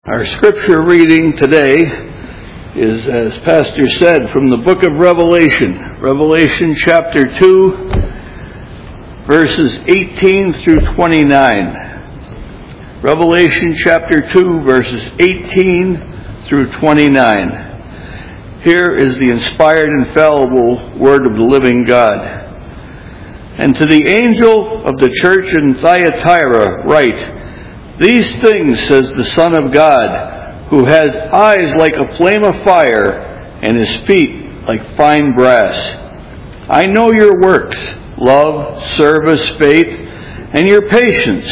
Our scripture reading today is, as Pastor said, from the book of Revelation. Revelation chapter 2, verses 18 through 29. Revelation chapter 2, verses 18 through 29. Here is the inspired, infallible word of the living God. And to the angel of the church in Thyatira write, "These things says the Son of God, who has eyes like a flame of fire and his feet like fine brass. I know your works, love, service, faith, and your patience.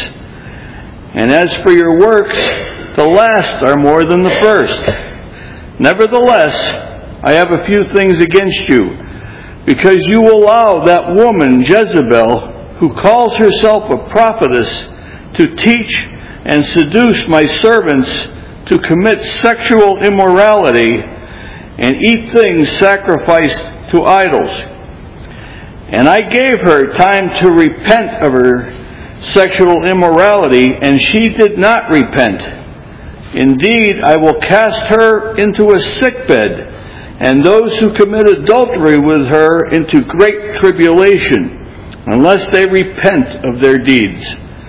And as for your works, the last are more than the first. Nevertheless, I have a few things against you, because you allow that woman Jezebel, who calls herself a prophetess, to teach and seduce my servants to commit sexual immorality and eat things sacrificed to idols. And I gave her time to repent of her sexual immorality, and she did not repent. Indeed, I will cast her into a sickbed, and those who commit adultery with her into great tribulation, unless they repent of their deeds.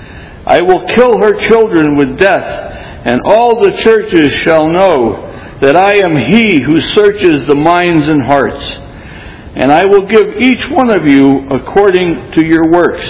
I will kill her children with death, and all the churches shall know that I am he who searches the minds and hearts. And I will give each one of you according to your works.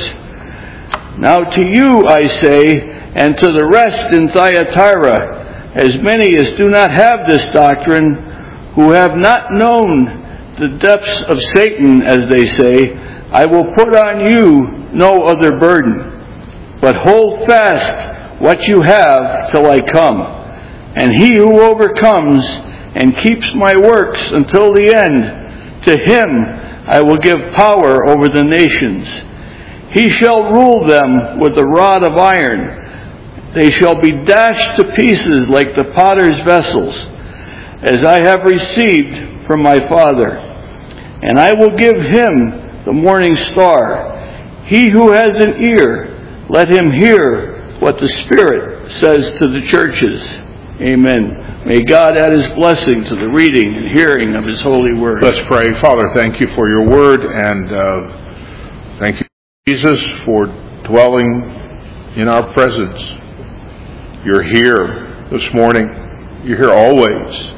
Now to you I say, and to the rest in Thyatira, as many as do not have this doctrine, who have not known the depths of Satan, as they say, I will put on you no other burden. But hold fast what you have till I come. And he who overcomes and keeps my works until the end, to him I will give power over the nations. He shall rule them with a rod of iron. They shall be dashed to pieces like the potter's vessels, as I have received from my Father. And I will give him the morning star. He who has an ear, let him hear what the Spirit says to the churches. Amen. May God add his blessing to the reading and hearing of his holy word. Let's pray. Father, thank you for your word, and thank you, Jesus, for dwelling in our presence. You're here this morning. You're here always.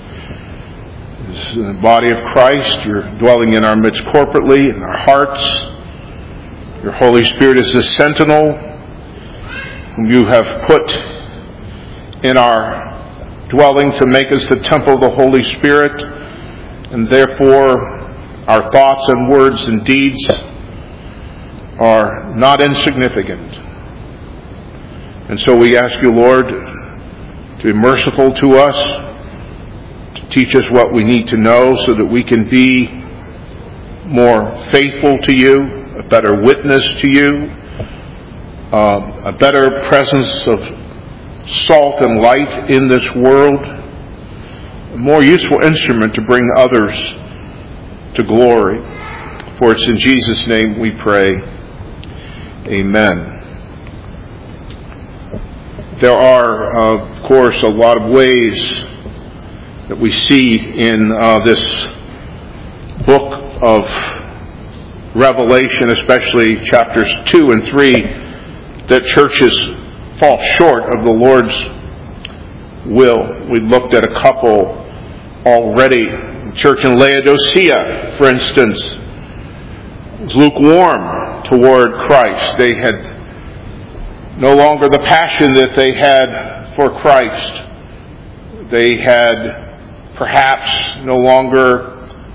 As the body of Christ, you're dwelling in our midst corporately, in our hearts. Your Holy Spirit is the sentinel whom you have put in our dwelling to make us the temple of the Holy Spirit, and therefore our thoughts and words and deeds are not insignificant. And so we ask you, Lord, to be merciful to us, to teach us what we need to know so that we can be more faithful to you, a better witness to you, a better presence of salt and light in this world, a more useful instrument to bring others to glory. For it's in Jesus' name we pray. Amen. There are, of course, a lot of ways that we see in this book of Revelation, especially chapters 2 and 3, that churches fall short of the Lord's will. We looked at a couple already. The church in Laodicea, for instance, was lukewarm toward Christ. They had no longer the passion that they had for Christ. They had perhaps no longer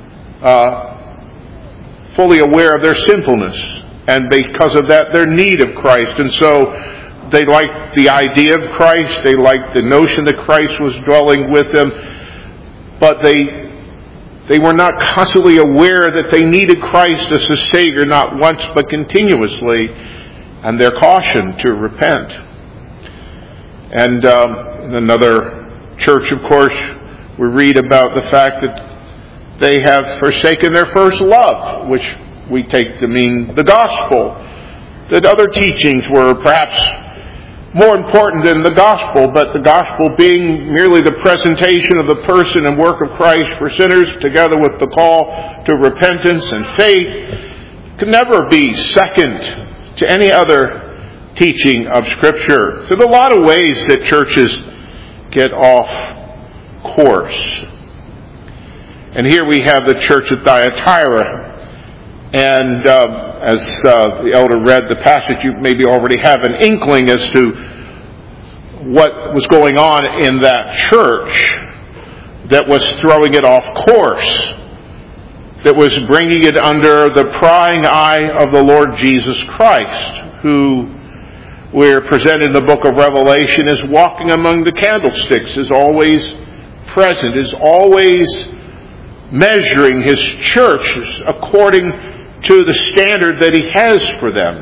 fully aware of their sinfulness, and because of that, their need of Christ. And so they liked the idea of Christ. They liked the notion that Christ was dwelling with them. But they were not constantly aware that they needed Christ as a Savior, not once but continuously. And they're cautioned to repent. And in another church, of course, we read about the fact that they have forsaken their first love, which we take to mean the gospel. That other teachings were perhaps more important than the gospel, but the gospel being merely the presentation of the person and work of Christ for sinners, together with the call to repentance and faith, can never be second to any other teaching of Scripture. So there are a lot of ways that churches get off course. And here we have the church at Thyatira. And as the elder read the passage, you maybe already have an inkling as to what was going on in that church that was throwing it off course, that was bringing it under the prying eye of the Lord Jesus Christ, who we're presented in the book of Revelation as walking among the candlesticks, is always present, is always measuring his church according to the standard that he has for them.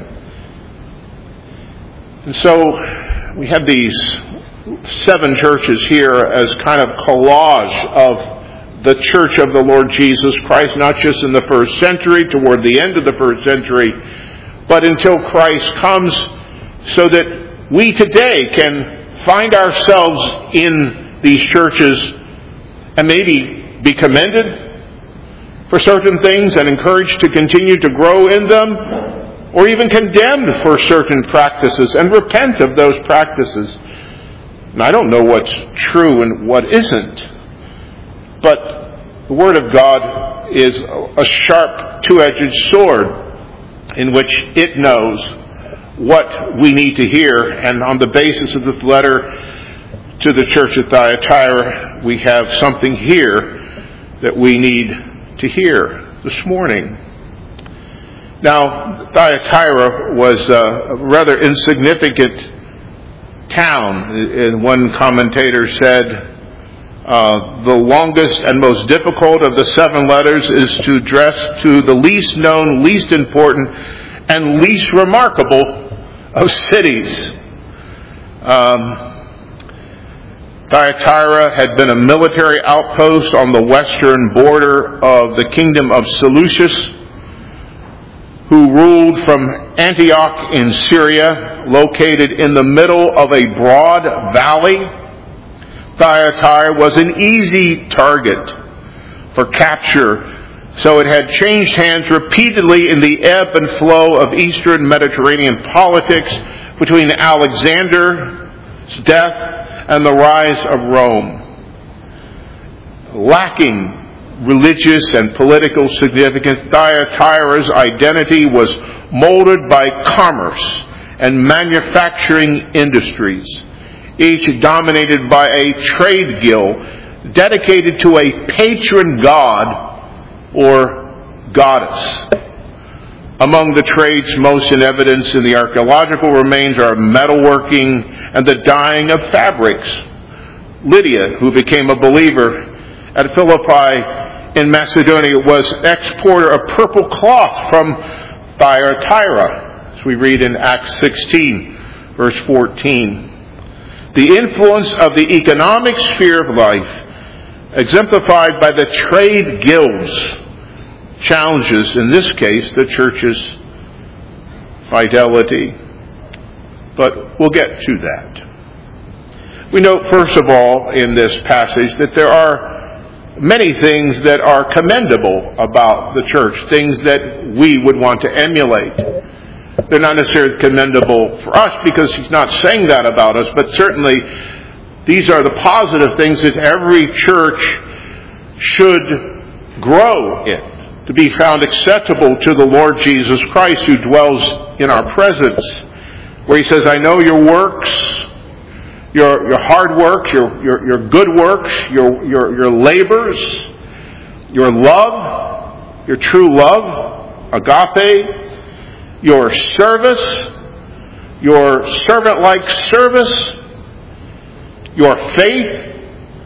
And so we have these 7 churches here as kind of collage of the church of the Lord Jesus Christ, not just in the first century, toward the end of the first century, but until Christ comes, so that we today can find ourselves in these churches and maybe be commended for certain things and encouraged to continue to grow in them, or even condemned for certain practices and repent of those practices. And I don't know what's true and what isn't, but the Word of God is a sharp, two-edged sword in which it knows what we need to hear. And on the basis of this letter to the church at Thyatira, we have something here that we need to hear this morning. Now, Thyatira was a rather insignificant town. And one commentator said, the longest and most difficult of the 7 letters is to address to the least known, least important, and least remarkable of cities. Thyatira had been a military outpost on the western border of the kingdom of Seleucus, who ruled from Antioch in Syria, located in the middle of a broad valley. Thyatira was an easy target for capture, so it had changed hands repeatedly in the ebb and flow of Eastern Mediterranean politics between Alexander's death and the rise of Rome. Lacking religious and political significance, Thyatira's identity was molded by commerce and manufacturing industries, each dominated by a trade guild dedicated to a patron god or goddess. Among the trades most in evidence in the archaeological remains are metalworking and the dyeing of fabrics. Lydia, who became a believer at Philippi in Macedonia, was exporter of purple cloth from Thyatira, as we read in Acts 16, verse 14. The influence of the economic sphere of life, exemplified by the trade guilds, challenges, in this case, the church's fidelity. But we'll get to that. We note, first of all, in this passage that there are many things that are commendable about the church, things that we would want to emulate. They're not necessarily commendable for us because he's not saying that about us, but certainly these are the positive things that every church should grow in, to be found acceptable to the Lord Jesus Christ, who dwells in our presence, where he says, I know your works, your hard works, your good works, your labors, your love, your true love, agape, your service, your servant-like service, your faith,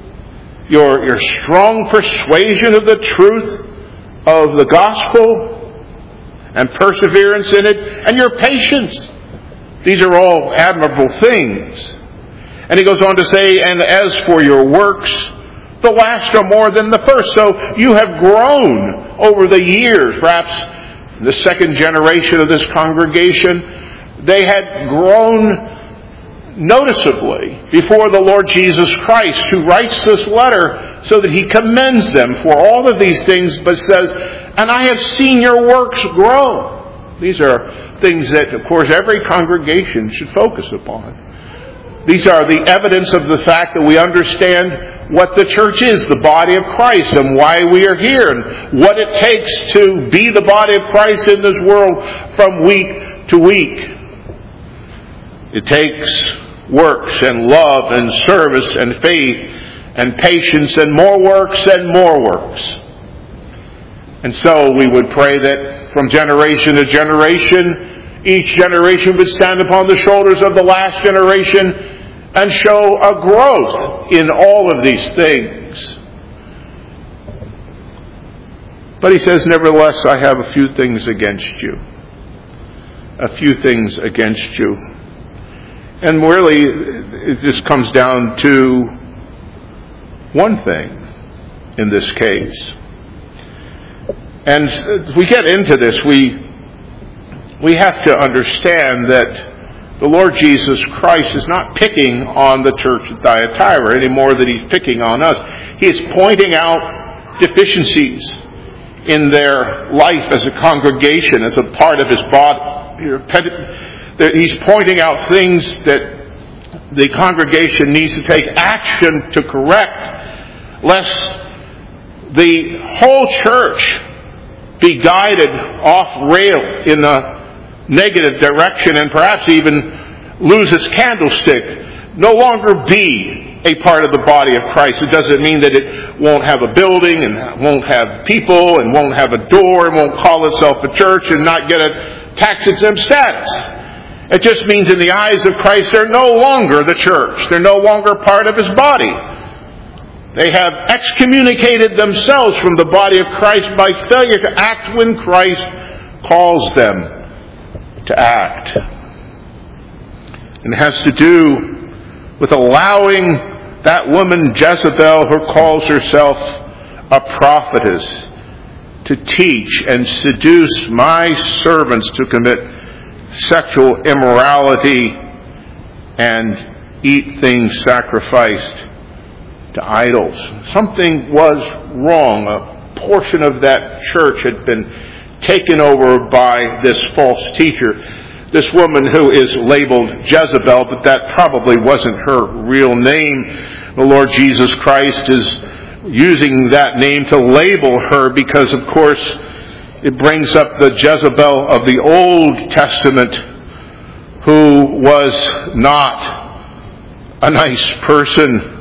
your strong persuasion of the truth of the gospel and perseverance in it, and your patience. These are all admirable things. And he goes on to say, and as for your works, the last are more than the first. So you have grown over the years. Perhaps the second generation of this congregation, they had grown noticeably before the Lord Jesus Christ, who writes this letter so that he commends them for all of these things, but says, "And I have seen your works grow." These are things that, of course, every congregation should focus upon. These are the evidence of the fact that we understand what the church is, the body of Christ, and why we are here, and what it takes to be the body of Christ in this world from week to week. It takes works and love and service and faith and patience and more works and more works. And so we would pray that from generation to generation, each generation would stand upon the shoulders of the last generation and show a growth in all of these things. But he says, "Nevertheless, I have a few things against you." A few things against you. And really, it just comes down to one thing in this case. And as we get into this, we have to understand that the Lord Jesus Christ is not picking on the church at Thyatira any more than he's picking on us. He is pointing out deficiencies in their life as a congregation, as a part of his body. He's pointing out things that the congregation needs to take action to correct, lest the whole church be guided off rail in a negative direction and perhaps even lose its candlestick, no longer be a part of the body of Christ. It doesn't mean that it won't have a building and won't have people and won't have a door and won't call itself a church and not get a tax-exempt status. It just means in the eyes of Christ, they're no longer the church. They're no longer part of his body. They have excommunicated themselves from the body of Christ by failure to act when Christ calls them to act. And it has to do with allowing that woman Jezebel, who calls herself a prophetess, to teach and seduce my servants to commit sexual immorality and eat things sacrificed to idols. Something was wrong. A portion of that church had been taken over by this false teacher. This woman who is labeled Jezebel, but that probably wasn't her real name. The Lord Jesus Christ is using that name to label her because, of course, it brings up the Jezebel of the Old Testament, who was not a nice person.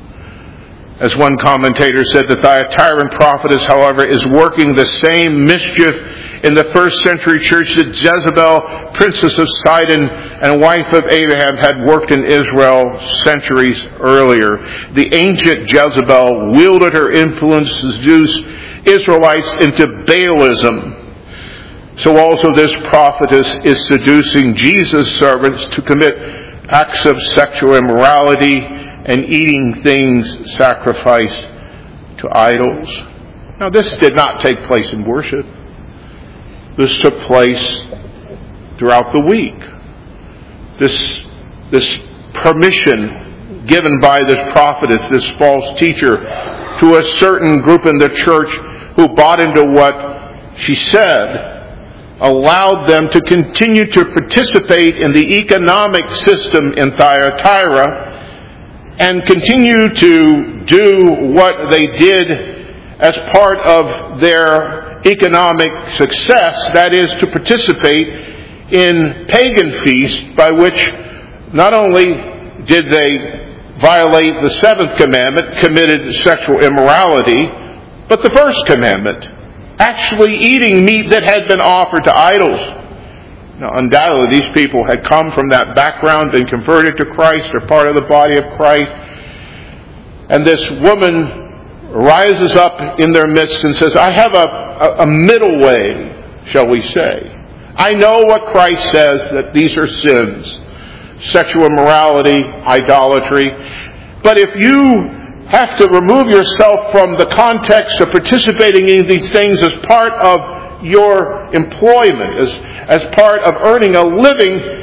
As one commentator said, the Thyatiran prophetess, however, is working the same mischief in the first century church that Jezebel, princess of Sidon and wife of Abraham, had worked in Israel centuries earlier. The ancient Jezebel wielded her influence to seduce Israelites into Baalism. So also this prophetess is seducing Jesus' servants to commit acts of sexual immorality and eating things sacrificed to idols. Now, this did not take place in worship. This took place throughout the week. This permission given by this prophetess, this false teacher, to a certain group in the church who bought into what she said, allowed them to continue to participate in the economic system in Thyatira and continue to do what they did as part of their economic success, that is, to participate in pagan feasts by which not only did they violate the seventh commandment, committed sexual immorality, but the first commandment, actually eating meat that had been offered to idols. Now, undoubtedly, these people had come from that background, been converted to Christ, or part of the body of Christ. And this woman rises up in their midst and says, I have a middle way, shall we say. I know what Christ says, that these are sins, sexual immorality, idolatry. But if you have to remove yourself from the context of participating in these things as part of your employment, as part of earning a living,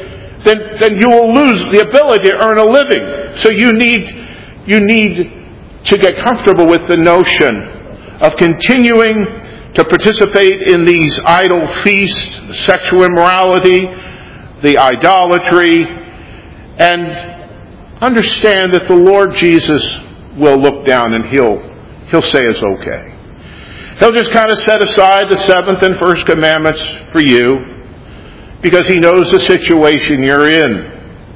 then you will lose the ability to earn a living. So you need to get comfortable with the notion of continuing to participate in these idol feasts, the sexual immorality, the idolatry, and understand that the Lord Jesus will look down and He'll say it's okay. He'll just kind of set aside the 7th and 1st commandments for you because He knows the situation you're in.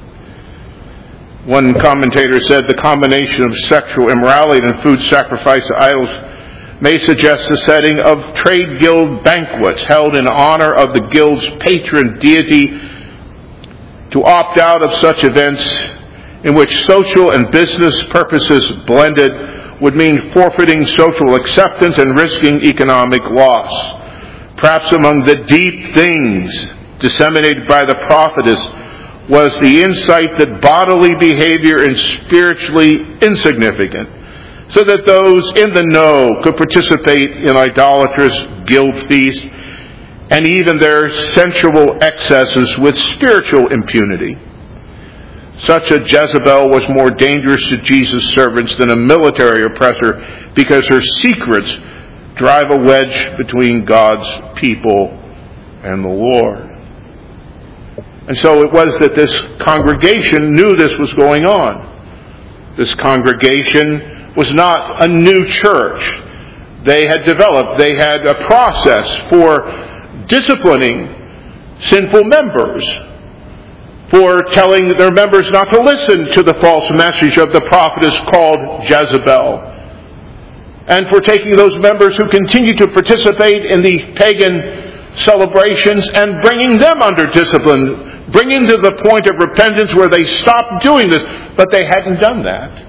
One commentator said the combination of sexual immorality and food sacrifice to idols may suggest the setting of trade guild banquets held in honor of the guild's patron deity. To opt out of such events in which social and business purposes blended would mean forfeiting social acceptance and risking economic loss. Perhaps among the deep things disseminated by the prophetess was the insight that bodily behavior is spiritually insignificant, so that those in the know could participate in idolatrous guild feasts and even their sensual excesses with spiritual impunity. Such a Jezebel was more dangerous to Jesus' servants than a military oppressor because her secrets drive a wedge between God's people and the Lord. And so it was that this congregation knew this was going on. This congregation was not a new church. They had a process for disciplining sinful members, for telling their members not to listen to the false message of the prophetess called Jezebel, and for taking those members who continue to participate in the pagan celebrations and bringing them under discipline, bringing to the point of repentance where they stopped doing this, but they hadn't done that.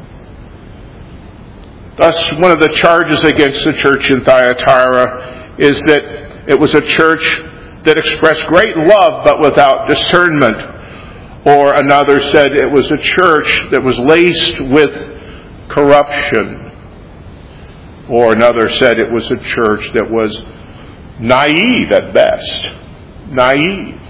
Thus, one of the charges against the church in Thyatira is that it was a church that expressed great love but without discernment. Or another said it was a church that was laced with corruption. Or another said it was a church that was naive at best. Naive.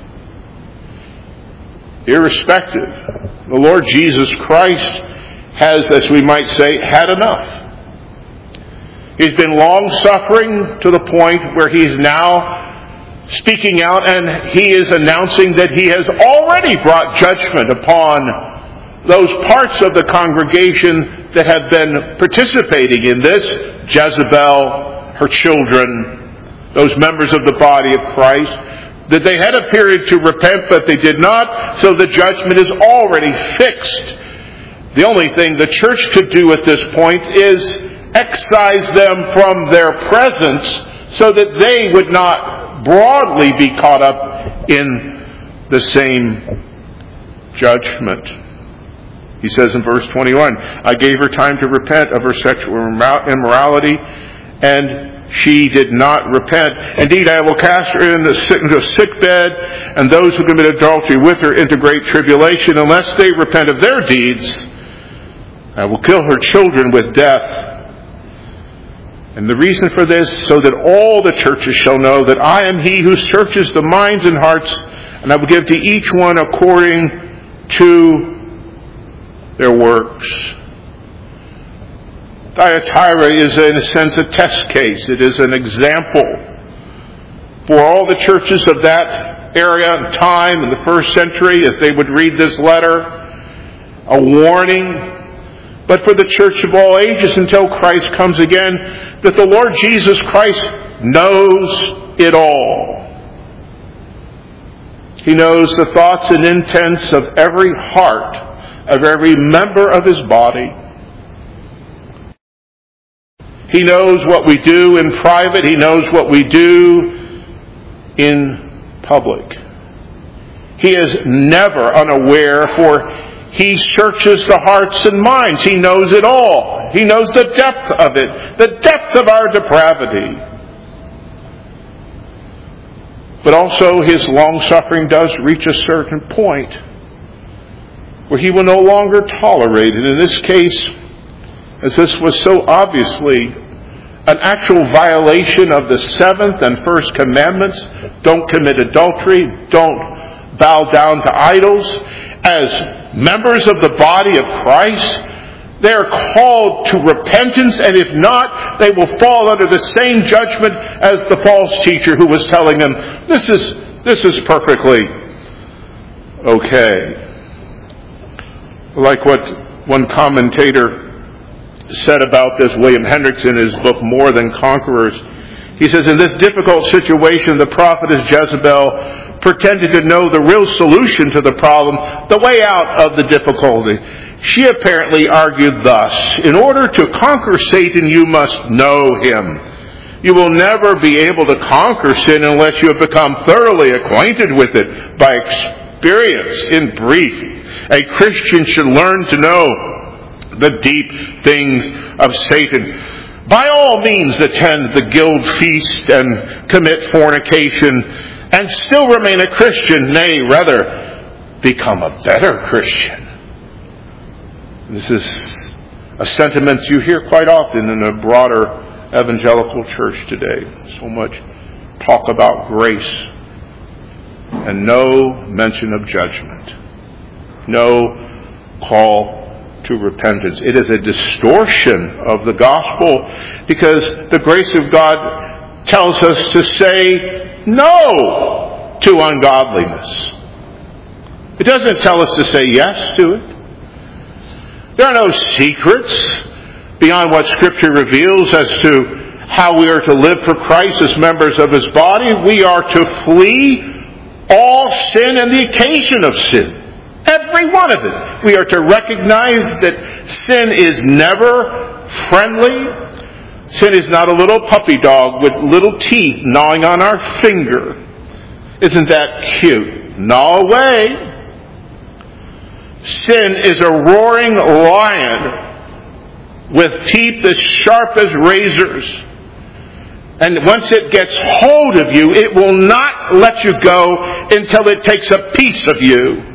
Irrespective, the Lord Jesus Christ has, as we might say, had enough. He's been long-suffering to the point where He's now speaking out and He is announcing that He has already brought judgment upon those parts of the congregation that have been participating in this. Jezebel, her children, those members of the body of Christ, that they had a period to repent, but they did not, so the judgment is already fixed. The only thing the church could do at this point is excise them from their presence so that they would not broadly be caught up in the same judgment. He says in verse 21, I gave her time to repent of her sexual immorality, and she did not repent. Indeed, I will cast her into a sick bed, and those who commit adultery with her into great tribulation, unless they repent of their deeds. I will kill her children with death. And the reason for this, so that all the churches shall know that I am He who searches the minds and hearts, and I will give to each one according to their works. Thyatira is, in a sense, a test case. It is an example for all the churches of that area and time in the first century as they would read this letter. A warning, but for the church of all ages until Christ comes again, that the Lord Jesus Christ knows it all. He knows the thoughts and intents of every heart, of every member of His body. He knows what we do in private. He knows what we do in public. He is never unaware, for He searches the hearts and minds. He knows it all. He knows the depth of it, the depth of our depravity. But also His long-suffering does reach a certain point where He will no longer tolerate it. In this case, as this was so obviously an actual violation of the 7th and 1st commandments, don't commit adultery, don't bow down to idols, as members of the body of Christ, they are called to repentance, and if not, they will fall under the same judgment as the false teacher who was telling them, this is perfectly okay. Like what one commentator said about this, William Hendricks, in his book More Than Conquerors, he says, in this difficult situation, the prophetess Jezebel pretended to know the real solution to the problem, the way out of the difficulty. She apparently argued thus: in order to conquer Satan, you must know him. You will never be able to conquer sin unless you have become thoroughly acquainted with it by experience. In brief, a Christian should learn to know the deep things of Satan. By all means attend the guild feast and commit fornication and still remain a Christian, nay, rather, become a better Christian. This is a sentiment you hear quite often in a broader evangelical church today. So much talk about grace and no mention of judgment. No call to repentance. It is a distortion of the gospel, because the grace of God tells us to say no to ungodliness. It doesn't tell us to say yes to it. There are no secrets beyond what Scripture reveals as to how we are to live for Christ as members of His body. We are to flee all sin and the occasion of sin. Every one of it. We are to recognize that sin is never friendly. Sin is not a little puppy dog with little teeth gnawing on our finger. Isn't that cute? Gnaw away. Sin is a roaring lion with teeth as sharp as razors. And once it gets hold of you, it will not let you go until it takes a piece of you.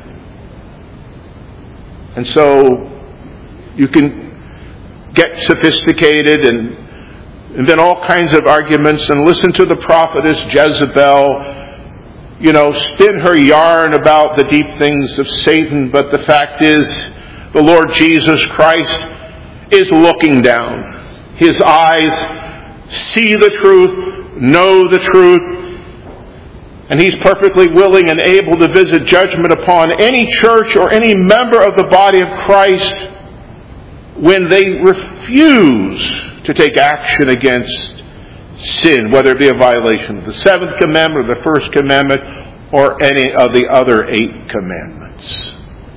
And so you can get sophisticated and invent all kinds of arguments and listen to the prophetess Jezebel, spin her yarn about the deep things of Satan. But the fact is, the Lord Jesus Christ is looking down. His eyes see the truth, know the truth, and He's perfectly willing and able to visit judgment upon any church or any member of the body of Christ when they refuse to take action against sin, whether it be a violation of the seventh commandment or the first commandment or any of the other 8 commandments.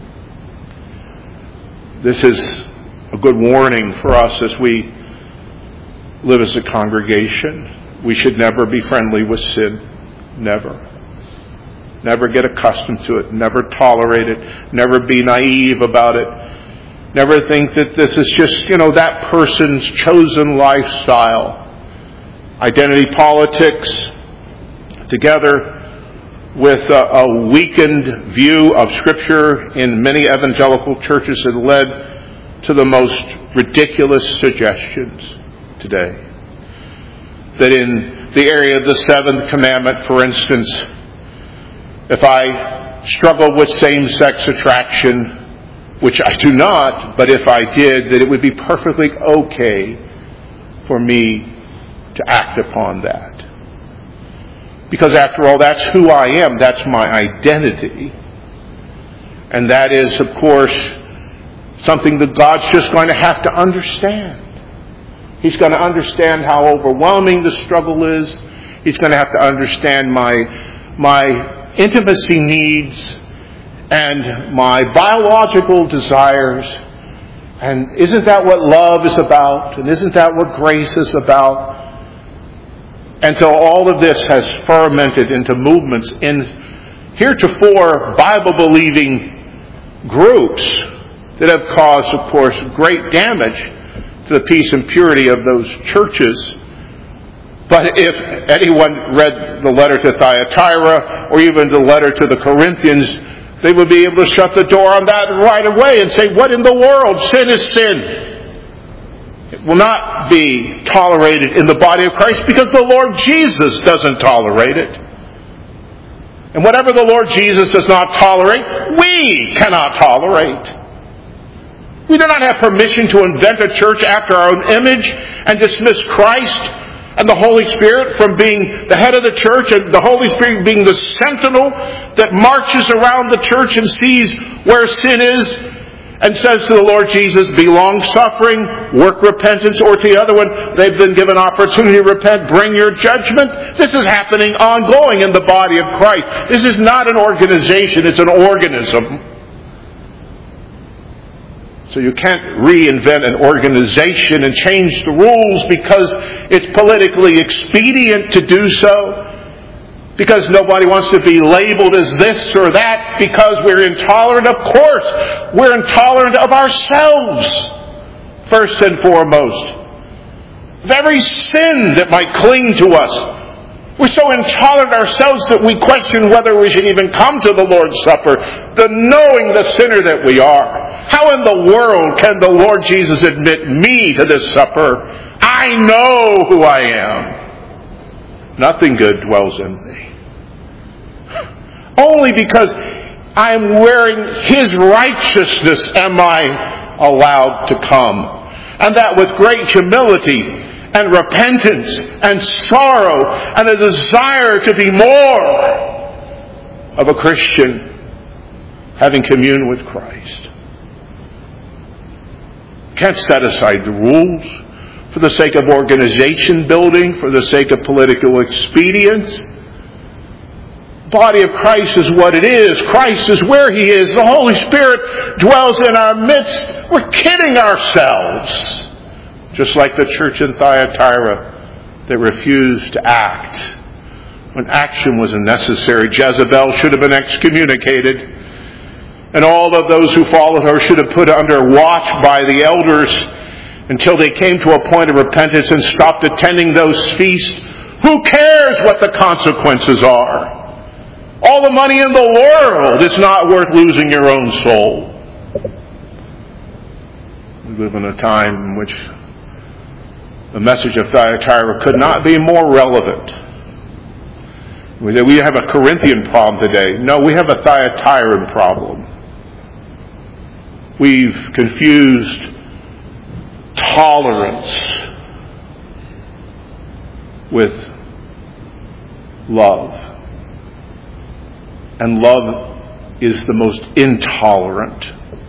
This is a good warning for us as we live as a congregation. We should never be friendly with sin. Never. Never get accustomed to it. Never tolerate it. Never be naive about it. Never think that this is just, that person's chosen lifestyle. Identity politics, together with a weakened view of Scripture in many evangelical churches, has led to the most ridiculous suggestions today. That in the area of the seventh commandment, for instance, if I struggle with same-sex attraction, which I do not, but if I did, that it would be perfectly okay for me to act upon that. Because after all, that's who I am. That's my identity. And that is, of course, something that God's just going to have to understand. He's going to understand how overwhelming the struggle is. He's going to have to understand my intimacy needs and my biological desires. And isn't that what love is about? And isn't that what grace is about? And so all of this has fermented into movements in heretofore Bible-believing groups that have caused, of course, great damage to the peace and purity of those churches. But if anyone read the letter to Thyatira or even the letter to the Corinthians, they would be able to shut the door on that right away and say, what in the world? Sin is sin. It will not be tolerated in the body of Christ because the Lord Jesus doesn't tolerate it. And whatever the Lord Jesus does not tolerate, we cannot tolerate. We do not have permission to invent a church after our own image and dismiss Christ and the Holy Spirit from being the head of the church, and the Holy Spirit being the sentinel that marches around the church and sees where sin is and says to the Lord Jesus, be long-suffering, work repentance, or to the other one, they've been given opportunity to repent, bring your judgment. This is happening ongoing in the body of Christ. This is not an organization, it's an organism. So you can't reinvent an organization and change the rules because it's politically expedient to do so, because nobody wants to be labeled as this or that, because we're intolerant. Of course, we're intolerant of ourselves, first and foremost. Of every sin that might cling to us. We're so intolerant ourselves that we question whether we should even come to the Lord's Supper, knowing the sinner that we are. How in the world can the Lord Jesus admit me to this supper? I know who I am. Nothing good dwells in me. Only because I'm wearing His righteousness am I allowed to come. And that with great humility and repentance and sorrow and a desire to be more of a Christian, having communion with Christ. Can't set aside the rules for the sake of organization building, for the sake of political expedience. Body of Christ is what it is. Christ is where He is. The Holy Spirit dwells in our midst. We're kidding ourselves. Just like the church in Thyatira that refused to act when action was necessary. Jezebel should have been excommunicated, and all of those who followed her should have put under watch by the elders until they came to a point of repentance and stopped attending those feasts. Who cares what the consequences are? All the money in the world is not worth losing your own soul. We live in a time in which the message of Thyatira could not be more relevant. We say we have a Corinthian problem today. No, we have a Thyatiran problem. We've confused tolerance with love. And love is the most intolerant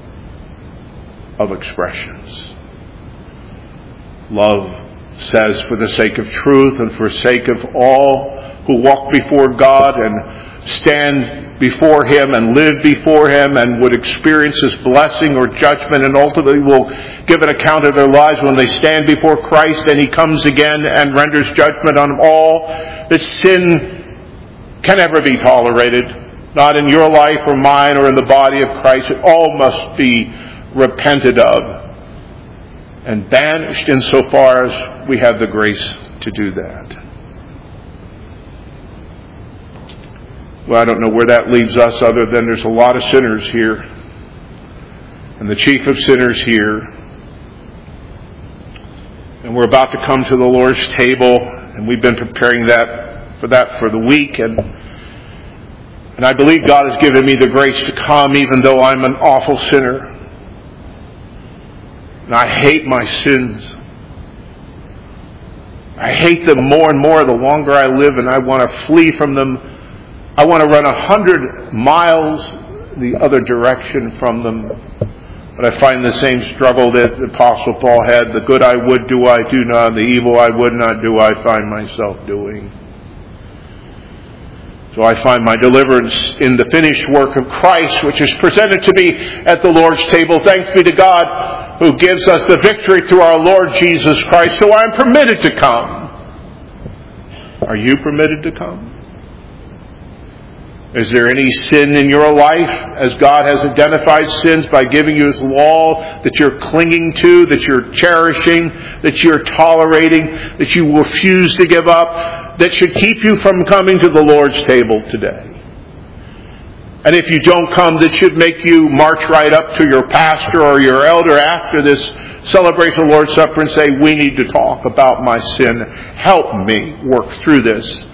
of expressions. Love says, for the sake of truth and for sake of all who walk before God and stand before Him and live before Him and would experience His blessing or judgment, and ultimately will give an account of their lives when they stand before Christ and He comes again and renders judgment on all, that sin can never be tolerated, not in your life or mine or in the body of Christ. It all must be repented of and banished insofar as we have the grace to do that. Well, I don't know where that leaves us other than there's a lot of sinners here. And the chief of sinners here. And we're about to come to the Lord's table. And we've been preparing for the week. And I believe God has given me the grace to come even though I'm an awful sinner. And I hate my sins. I hate them more and more the longer I live, and I want to flee from them. I want to run 100 miles the other direction from them. But I find the same struggle that the Apostle Paul had. The good I would do, I do not. The evil I would not do, I find myself doing. So I find my deliverance in the finished work of Christ, which is presented to me at the Lord's table. Thanks be to God who gives us the victory through our Lord Jesus Christ. So I'm permitted to come. Are you permitted to come? Is there any sin in your life, as God has identified sins by giving you His law, that you're clinging to, that you're cherishing, that you're tolerating, that you refuse to give up, that should keep you from coming to the Lord's table today? And if you don't come, that should make you march right up to your pastor or your elder after this celebration of the Lord's Supper and say, we need to talk about my sin. Help me work through this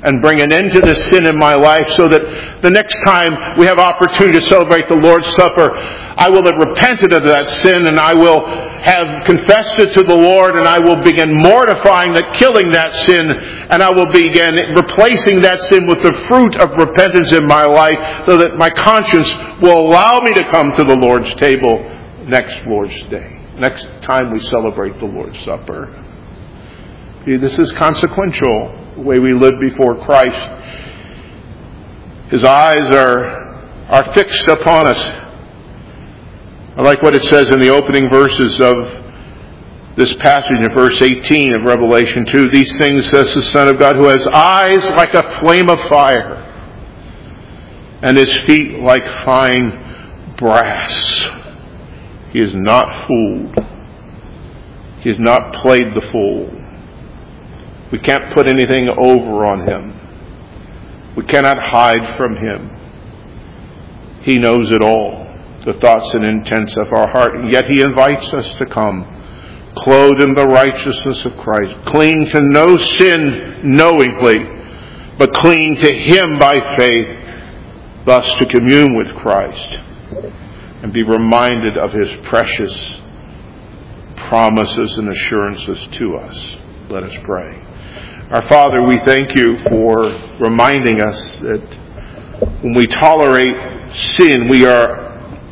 and bring an end to this sin in my life, so that the next time we have opportunity to celebrate the Lord's Supper, I will have repented of that sin, and I will have confessed it to the Lord, and I will begin mortifying killing that sin, and I will begin replacing that sin with the fruit of repentance in my life, so that my conscience will allow me to come to the Lord's table next Lord's Day, next time we celebrate the Lord's Supper. This is consequential, the way we live before Christ. His eyes are fixed upon us. I like what it says in the opening verses of this passage in verse 18 of Revelation 2. These things says the Son of God, who has eyes like a flame of fire and his feet like fine brass. He is not fooled. He has not played the fool. We can't put anything over on him. We cannot hide from him. He knows it all, the thoughts and intents of our heart. And yet he invites us to come, clothed in the righteousness of Christ, clinging to no sin knowingly, but clinging to him by faith, thus to commune with Christ and be reminded of his precious promises and assurances to us. Let us pray. Our Father, we thank you for reminding us that when we tolerate sin, we are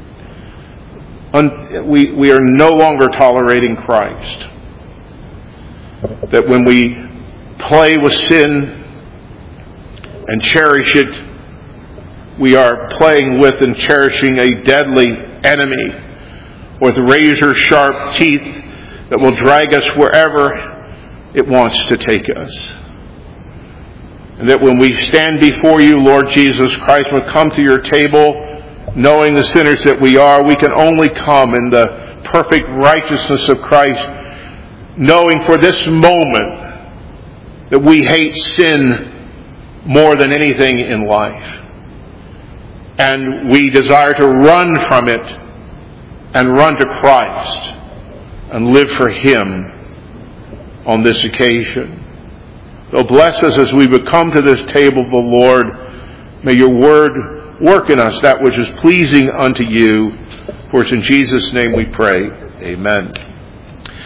no longer tolerating Christ. That when we play with sin and cherish it, we are playing with and cherishing a deadly enemy with razor-sharp teeth that will drag us wherever it wants to take us. And that when we stand before you, Lord Jesus Christ, when we come to your table, knowing the sinners that we are, we can only come in the perfect righteousness of Christ, knowing for this moment that we hate sin more than anything in life. And we desire to run from it and run to Christ and live for him on this occasion. So bless us as we would come to this table of the Lord. May your word work in us that which is pleasing unto you. For it's in Jesus' name we pray. Amen.